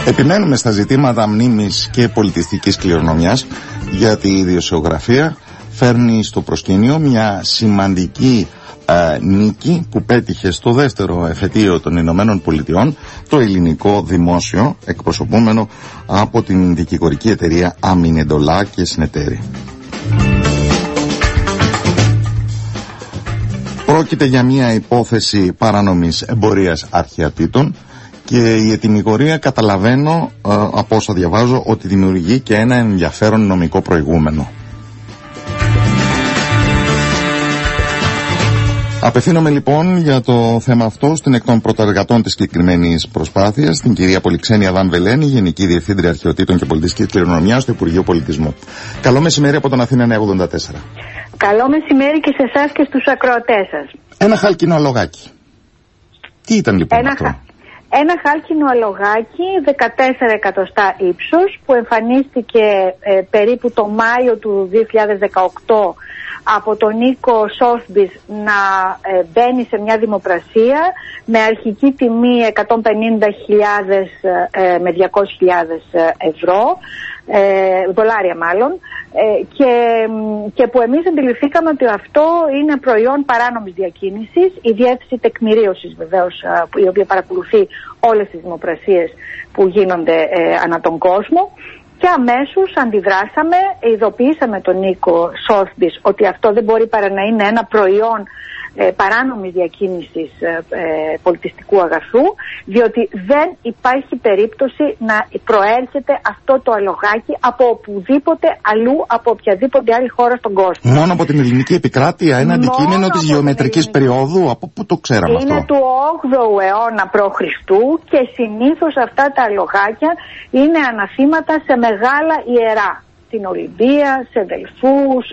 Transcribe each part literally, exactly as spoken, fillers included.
Επιμένουμε στα ζητήματα μνήμης και πολιτιστικής κληρονομιάς, γιατί η ιδιοσιογραφία φέρνει στο προσκήνιο μια σημαντική ε, νίκη που πέτυχε στο δεύτερο εφετείο των Ηνωμένων Πολιτειών το ελληνικό δημόσιο, εκπροσωπούμενο από την δικηγορική εταιρεία Αμινεντολά και Συνεταίρη. Πρόκειται για μια υπόθεση παράνομης εμπορίας αρχαιατήτων και η ετυμηγορία, καταλαβαίνω ε, από όσα διαβάζω, ότι δημιουργεί και ένα ενδιαφέρον νομικό προηγούμενο. Απευθύνομαι λοιπόν για το θέμα αυτό στην εκ των πρωτεργατών της συγκεκριμένης προσπάθειας, την κυρία Πολυξένεια Βαμβελένη, Γενική Διευθύντρια Αρχαιοτήτων και Πολιτιστικής Κληρονομιάς στο Υπουργείο Πολιτισμού. Καλό μεσημέρι από τον Αθήνα εννιακόσια ογδόντα τέσσερα. Καλό μεσημέρι και σε εσάς και στους ακροατές σας. Ένα χάλκινο αλογάκι. Τι ήταν λοιπόν Ένα αυτό? Χα... Ένα χάλκινο αλογάκι δεκατέσσερα εκατοστά ύψος που εμφανίστηκε ε, περίπου το Μάιο του δύο χιλιάδες δεκαοκτώ από τον Νίκο Σόθμπις να ε, μπαίνει σε μια δημοπρασία με αρχική τιμή εκατόν πενήντα χιλιάδες ε, με διακόσιες χιλιάδες ευρώ, ε, δολάρια μάλλον, ε, και, και που εμείς αντιληφθήκαμε ότι αυτό είναι προϊόν παράνομης διακίνησης. Η διεύθυνση τεκμηρίωσης βεβαίως, η οποία παρακολουθεί όλες τις δημοπρασίες που γίνονται ε, ανά τον κόσμο. Και αμέσως αντιδράσαμε, ειδοποιήσαμε τον Νίκο Σόθμπις ότι αυτό δεν μπορεί παρά να είναι ένα προϊόν ε, παράνομης διακίνησης ε, ε, πολιτιστικού αγαθού, διότι δεν υπάρχει περίπτωση να προέρχεται αυτό το αλογάκι από οπουδήποτε αλλού, από οποιαδήποτε άλλη χώρα στον κόσμο. Μόνο από την ελληνική επικράτεια, ένα αντικείμενο της γεωμετρικής περίοδου, από πού το ξέραμε είναι αυτό? Είναι του όγδοου αιώνα π.Χ. και συνήθως αυτά τα αλογάκια είναι αναθήματα σε μεγάλα ιερά. Στην Ολυμπία, σε Δελφούς,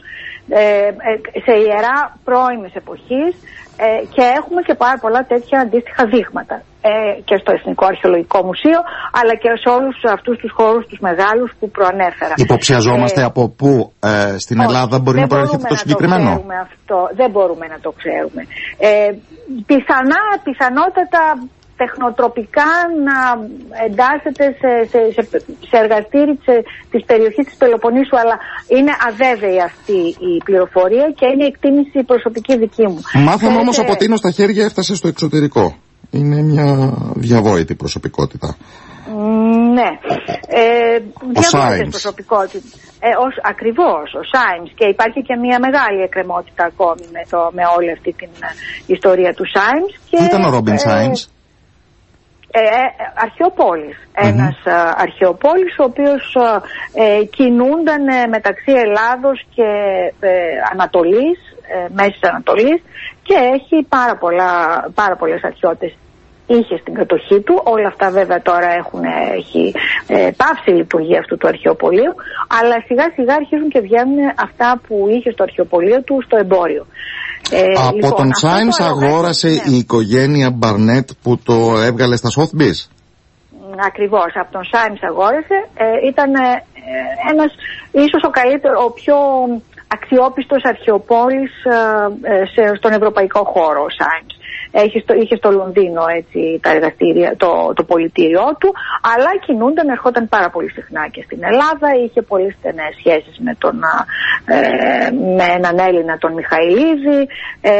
σε ιερά πρώιμης εποχής, και έχουμε και πάρα πολλά τέτοια αντίστοιχα δείγματα και στο Εθνικό Αρχαιολογικό Μουσείο, αλλά και σε όλους αυτούς τους χώρους τους μεγάλους που προανέφερα. Υποψιαζόμαστε ε, από πού ε, στην όχι, Ελλάδα μπορεί να προέρχεται το συγκεκριμένο? Δεν μπορούμε αυτό, δεν μπορούμε να το ξέρουμε. Ε, πιθανά, πιθανότατα τεχνοτροπικά να εντάσσεται σε, σε, σε, σε εργαστήρι σε, της περιοχής της Πελοποννήσου, αλλά είναι αβέβαιη αυτή η πληροφορία και είναι εκτίμηση προσωπική δική μου. Μάθαμε όμως από Τίνο στα χέρια έφτασε στο εξωτερικό. Είναι μια διαβόητη προσωπικότητα. Ναι. Ε, ο Σάιμς. Προσωπικότητα. Ε, ως, ακριβώς, ο Σάιμς. Και υπάρχει και μια μεγάλη εκκρεμότητα ακόμη με, το, με όλη αυτή την uh, ιστορία του Σάιμς. Τι ήταν ο Ρόμπιν Σάιμς? Ε, ε, αρχαιοπόλης, mm-hmm. ένας α, αρχαιοπόλης ο οποίος α, ε, κινούνταν ε, μεταξύ Ελλάδος και ε, Ανατολής, ε, Μέσης Ανατολής, και έχει πάρα, πολλά, πάρα πολλές αρχαιότητες είχε στην κατοχή του. Όλα αυτά βέβαια τώρα έχουν, έχει ε, πάυσει η λειτουργία αυτού του αρχαιοπολίου, αλλά σιγά σιγά αρχίζουν και βγαίνουν αυτά που είχε στο αρχαιοπολείο του στο εμπόριο. Ε, από λοιπόν, τον Σάιμς αγόρασε ναι. η οικογένεια Μπαρνέτ που το έβγαλε στα Σόθμπις. Ακριβώς, από τον Σάιμς αγόρασε. Ε, ήταν ε, ένας ίσως ο καλύτερο, ο πιο αξιόπιστος αρχαιοπόλης ε, σε, στον ευρωπαϊκό χώρο ο Σάιμς. Είχε στο, είχε στο Λονδίνο έτσι, τα εργαστήρια, το, το πολιτήριό του, αλλά κινούνταν, ερχόταν πάρα πολύ συχνά και στην Ελλάδα, είχε πολύ στενές σχέσεις με, τον, ε, με έναν Έλληνα, τον Μιχαηλίδη. Ε,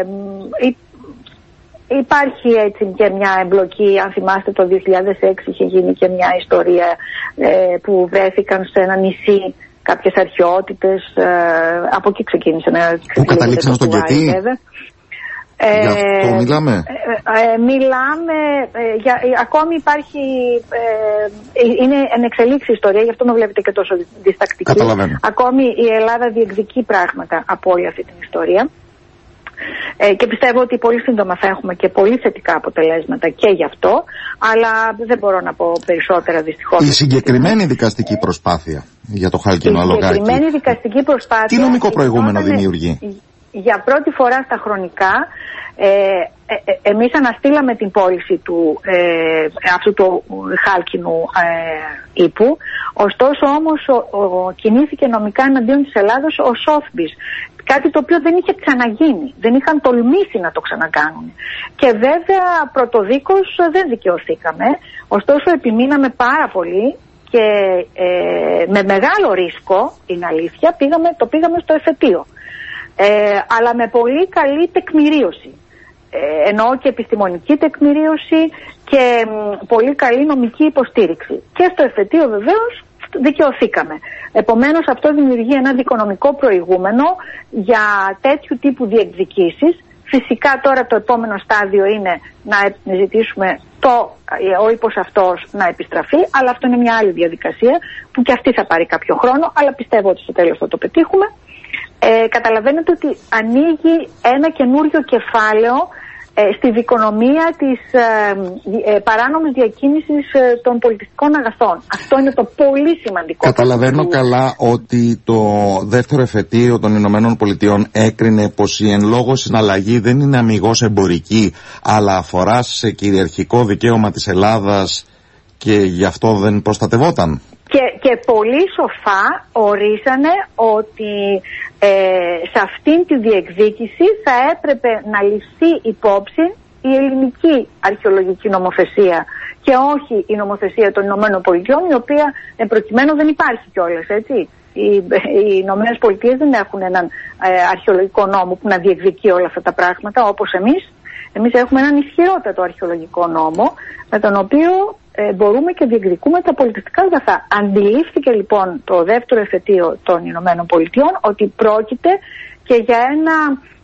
Υπάρχει έτσι και μια εμπλοκή, αν θυμάστε το δύο χιλιάδες έξι είχε γίνει και μια ιστορία ε, που βρέθηκαν σε ένα νησί κάποιες αρχαιότητες, ε, από εκεί ξεκίνησε να... Που καταλήξαν στον Κετή. Ε, για αυτό μιλάμε. Ε, ε, μιλάμε, ε, για, ε, ακόμη υπάρχει, ε, είναι εν εξελίξει ιστορία, γι' αυτό με βλέπετε και τόσο διστακτική. Καταλαβαίνω. Ακόμη η Ελλάδα διεκδικεί πράγματα από όλη αυτή την ιστορία. Ε, και πιστεύω ότι πολύ σύντομα θα έχουμε και πολύ θετικά αποτελέσματα και γι' αυτό, αλλά δεν μπορώ να πω περισσότερα δυστυχώς. Η συγκεκριμένη δικαστική προσπάθεια για το χάλκινο αλογάκι, η συγκεκριμένη δικαστική προσπάθεια, τι νομικό προηγούμενο δημιουργεί? Για πρώτη φορά στα χρονικά, ε, ε, ε, εμείς αναστήλαμε την πώληση του, ε, αυτού του χάλκινου ε, ύπου, ωστόσο όμως ο, ο, κινήθηκε νομικά εναντίον της Ελλάδος ο Sotheby's, κάτι το οποίο δεν είχε ξαναγίνει, δεν είχαν τολμήσει να το ξανακάνουν. Και βέβαια πρωτοδίκως δεν δικαιωθήκαμε, ωστόσο επιμείναμε πάρα πολύ και ε, με μεγάλο ρίσκο, είναι αλήθεια, πήγαμε, το πήγαμε στο εφετείο. Ε, αλλά με πολύ καλή τεκμηρίωση. Ε, εννοώ και επιστημονική τεκμηρίωση και μ, πολύ καλή νομική υποστήριξη. Και στο εφετείο βεβαίως δικαιωθήκαμε. Επομένως αυτό δημιουργεί ένα δικονομικό προηγούμενο για τέτοιου τύπου διεκδικήσεις. Φυσικά τώρα το επόμενο στάδιο είναι να ζητήσουμε το, ο ύπος αυτός να επιστραφεί, αλλά αυτό είναι μια άλλη διαδικασία που και αυτή θα πάρει κάποιο χρόνο, αλλά πιστεύω ότι στο τέλος θα το πετύχουμε. Ε, καταλαβαίνετε ότι ανοίγει ένα καινούριο κεφάλαιο ε, στη δικονομία της ε, ε, παράνομης διακίνησης ε, των πολιτιστικών αγαθών. Αυτό είναι το πολύ σημαντικό. Καταλαβαίνω που... καλά ότι το δεύτερο εφετείο των Ηνωμένων Πολιτειών έκρινε πως η εν λόγω συναλλαγή δεν είναι αμιγώς εμπορική, αλλά αφορά σε κυριαρχικό δικαίωμα της Ελλάδας και γι' αυτό δεν προστατευόταν. Και, και πολύ σοφά ορίσανε ότι ε, σε αυτήν τη διεκδίκηση θα έπρεπε να ληφθεί υπόψη η ελληνική αρχαιολογική νομοθεσία και όχι η νομοθεσία των Ηνωμένων Πολιτειών, η οποία εν προκειμένου δεν υπάρχει κιόλας, έτσι. Οι, οι Ηνωμένες Πολιτείες δεν έχουν έναν ε, αρχαιολογικό νόμο που να διεκδικεί όλα αυτά τα πράγματα όπως εμείς. Εμείς έχουμε έναν ισχυρότατο αρχαιολογικό νόμο με τον οποίο ε, μπορούμε και διεκδικούμε τα πολιτιστικά αγαθά. Αντιλήφθηκε λοιπόν το δεύτερο εφετείο των Ηνωμένων Πολιτειών ότι πρόκειται και για ένα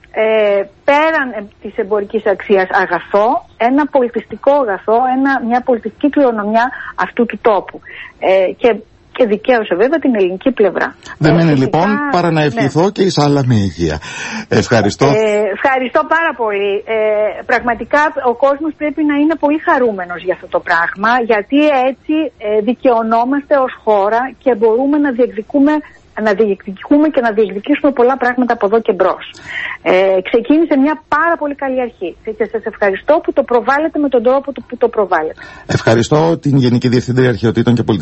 ε, πέραν ε, της εμπορικής αξίας αγαθό, ένα πολιτιστικό αγαθό, ένα, μια πολιτιστική κληρονομιά αυτού του τόπου. Ε, και Και δικαίωσε βέβαια την ελληνική πλευρά. Δεν μένει λοιπόν παρά να ευχηθώ, ναι, και εις άλλα με υγεία. Ευχαριστώ. Ε, ευχαριστώ πάρα πολύ. Ε, πραγματικά ο κόσμος πρέπει να είναι πολύ χαρούμενος για αυτό το πράγμα, γιατί έτσι ε, δικαιωνόμαστε ως χώρα και μπορούμε να διεκδικούμε να διεκδικούμε και να διεκδικήσουμε πολλά πράγματα από εδώ και μπρος. Ε, ξεκίνησε μια πάρα πολύ καλή αρχή και σας ευχαριστώ που το προβάλλετε με τον τρόπο που το προβάλλετε. Ευχαριστώ την Γενική Διευθύντρια Αρχαιοτήτων και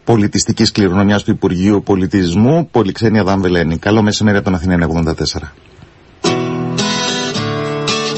Πολιτιστικής Κληρονομιάς του Υπουργείου Πολιτισμού, Πολυξένια Δάμβελένη. Καλό μεσημέρι από τον Αθηναίων ογδόντα τέσσερα.